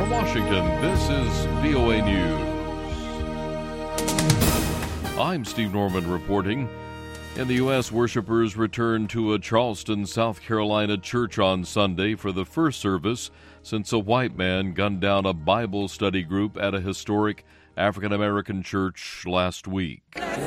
From Washington, this is VOA News. I'm Steve Norman reporting. In the U.S., worshipers returned to a Charleston, South Carolina church on Sunday for the first service since a white man gunned down a Bible study group at a historic African-American church last week.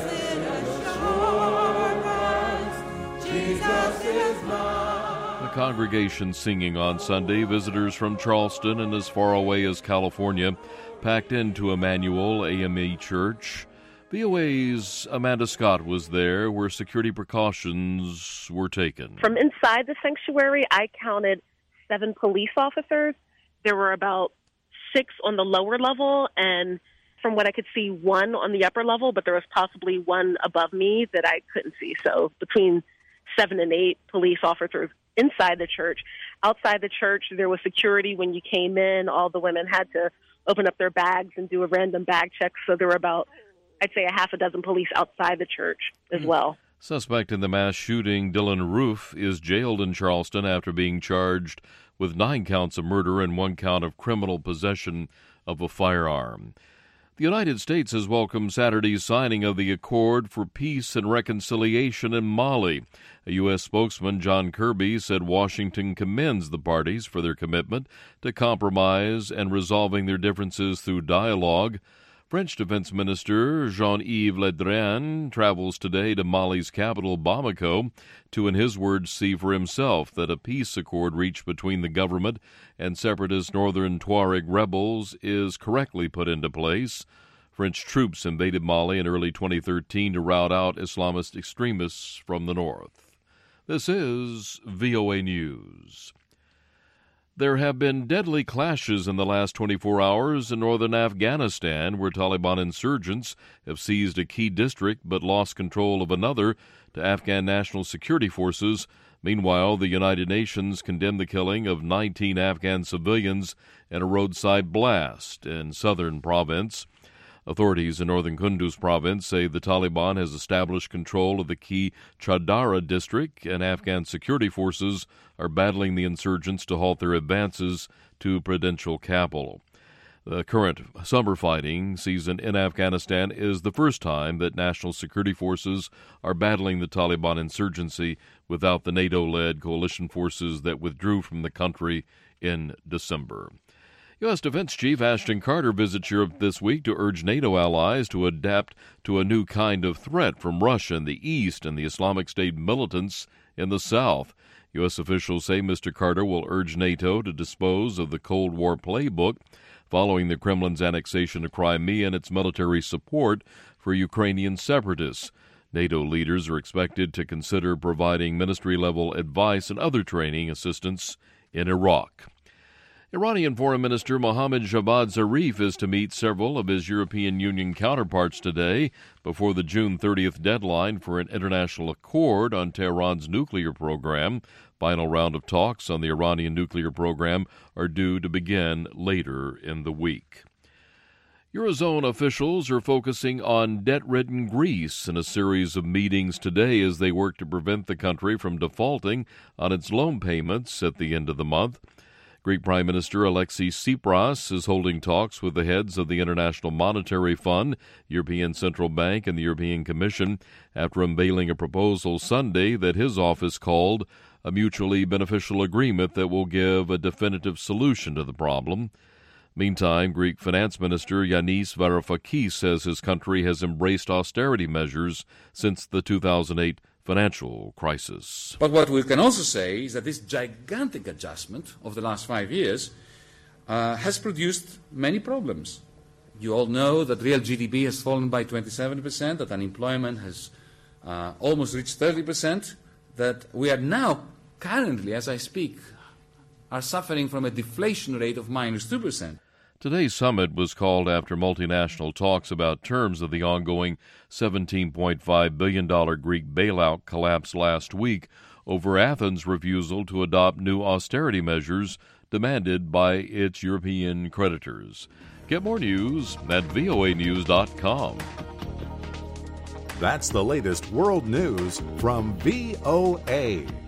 The congregation singing on Sunday, visitors from Charleston and as far away as California packed into Emmanuel AME Church. VOA's Amanda Scott was there where security precautions were taken. From inside the sanctuary, I counted 7 police officers. There were about 6 on the lower level, and from what I could see, 1 on the upper level, but there was possibly 1 above me that I couldn't see. So between 7 and 8 police officers inside the church. Outside the church, there was security when you came in. All the women had to open up their bags and do a random bag check. So there were about, I'd say, a half a dozen police outside the church as well. Suspect in the mass shooting, Dylan Roof, is jailed in Charleston after being charged with 9 counts of murder and 1 count of criminal possession of a firearm. The United States has welcomed Saturday's signing of the Accord for Peace and Reconciliation in Mali. A U.S. spokesman, John Kirby, said Washington commends the parties for their commitment to compromise and resolving their differences through dialogue. French Defense Minister Jean-Yves Le Drian travels today to Mali's capital, Bamako, to, in his words, see for himself that a peace accord reached between the government and separatist northern Tuareg rebels is correctly put into place. French troops invaded Mali in early 2013 to rout out Islamist extremists from the north. This is VOA News. There have been deadly clashes in the last 24 hours in northern Afghanistan, where Taliban insurgents have seized a key district but lost control of another to Afghan National Security Forces. Meanwhile, the United Nations condemned the killing of 19 Afghan civilians in a roadside blast in southern province. Authorities in northern Kunduz province say the Taliban has established control of the key Chadara district, and Afghan security forces are battling the insurgents to halt their advances to provincial capital. The current summer fighting season in Afghanistan is the first time that national security forces are battling the Taliban insurgency without the NATO-led coalition forces that withdrew from the country in December. U.S. Defense Chief Ashton Carter visits Europe this week to urge NATO allies to adapt to a new kind of threat from Russia in the east and the Islamic State militants in the south. U.S. officials say Mr. Carter will urge NATO to dispose of the Cold War playbook following the Kremlin's annexation of Crimea and its military support for Ukrainian separatists. NATO leaders are expected to consider providing ministry-level advice and other training assistance in Iraq. Iranian Foreign Minister Mohammad Javad Zarif is to meet several of his European Union counterparts today before the June 30th deadline for an international accord on Tehran's nuclear program. Final round of talks on the Iranian nuclear program are due to begin later in the week. Eurozone officials are focusing on debt-ridden Greece in a series of meetings today as they work to prevent the country from defaulting on its loan payments at the end of the month. Greek Prime Minister Alexis Tsipras is holding talks with the heads of the International Monetary Fund, European Central Bank, and the European Commission after unveiling a proposal Sunday that his office called a mutually beneficial agreement that will give a definitive solution to the problem. Meantime, Greek Finance Minister Yanis Varoufakis says his country has embraced austerity measures since the 2008 financial crisis. But what we can also say is that this gigantic adjustment of the last 5 years has produced many problems. You all know that real GDP has fallen by 27%, that unemployment has almost reached 30%, that we are now currently, as I speak, are suffering from a deflation rate of minus 2%. Today's summit was called after multinational talks about terms of the ongoing $17.5 billion Greek bailout collapsed last week over Athens' refusal to adopt new austerity measures demanded by its European creditors. Get more news at voanews.com. That's the latest world news from VOA.